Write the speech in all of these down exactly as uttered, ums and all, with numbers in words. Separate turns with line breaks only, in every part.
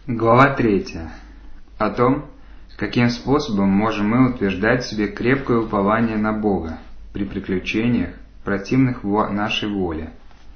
Глава третья. О том, каким способом можем мы утверждать в себе крепкое упование на Бога при приключениях, противных нашей воле.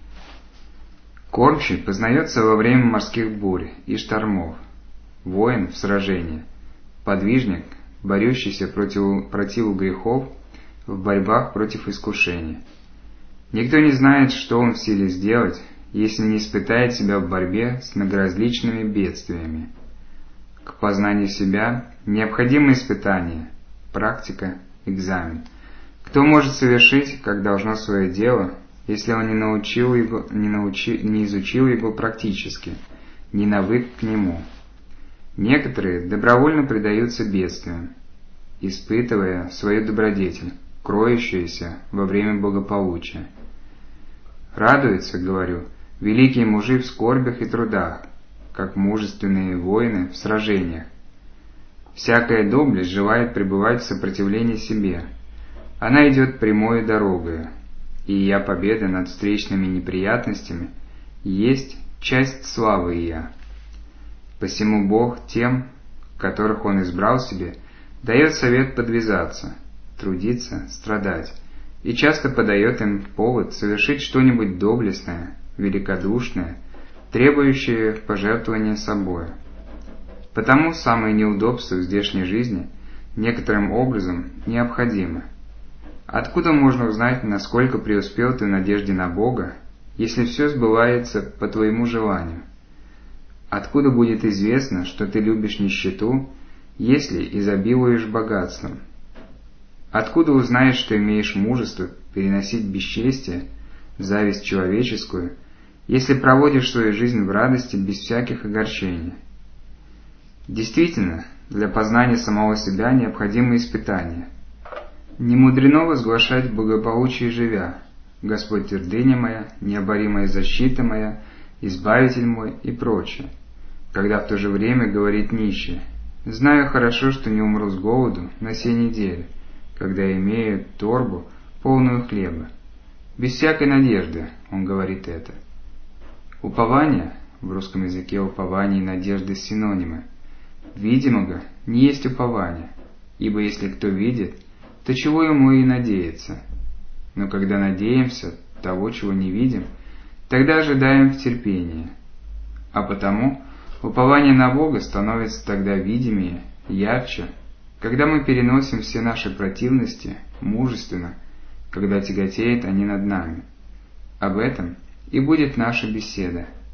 Кормчий познается во время морских бурь и штормов, воин в сражении, подвижник, борющийся против противу грехов в борьбах против искушений. Никто не знает, что он в силе сделать, если не испытает себя в борьбе с многоразличными бедствиями. К познанию себя необходимы испытания, практика, экзамен. Кто может совершить, как должно, свое дело, если он не научил его, не, научи, не изучил его практически, не навык к нему? Некоторые добровольно предаются бедствиям, испытывая свою добродетель, кроющуюся во время благополучия. Радуются, говорю, великие мужи в скорбях и трудах, как мужественные воины в сражениях. Всякая доблесть желает пребывать в сопротивлении себе. Она идет прямой дорогою, и я победа над встречными неприятностями есть часть славы я. Посему Бог тем, которых Он избрал себе, дает совет подвязаться, трудиться, страдать, и часто подает им повод совершить что-нибудь доблестное, великодушное, требующее пожертвования собою. Потому самые неудобства в здешней жизни некоторым образом необходимы. Откуда можно узнать, насколько преуспел ты в надежде на Бога, если все сбывается по твоему желанию? Откуда будет известно, что ты любишь нищету, если изобилуешь богатством? Откуда узнаешь, что имеешь мужество переносить бесчестие, зависть человеческую, если проводишь свою жизнь в радости без всяких огорчений? Действительно, для познания самого себя необходимы испытания. Не мудрено возглашать благополучие живя: «Господь твердыня моя, необоримая защита моя, избавитель мой» и прочее, когда в то же время говорит нищий: «Знаю хорошо, что не умру с голоду на сей неделе, когда имею торбу, полную хлеба». Без всякой надежды он говорит это. Упование, в русском языке упование и надежда синонимы, видимого не есть упование, ибо если кто видит, то чего ему и надеяться? Но когда надеемся того, чего не видим, тогда ожидаем в терпении. А потому упование на Бога становится тогда видимее, ярче, когда мы переносим все наши противности мужественно, когда тяготеют они над нами. Об этом и будет наша беседа.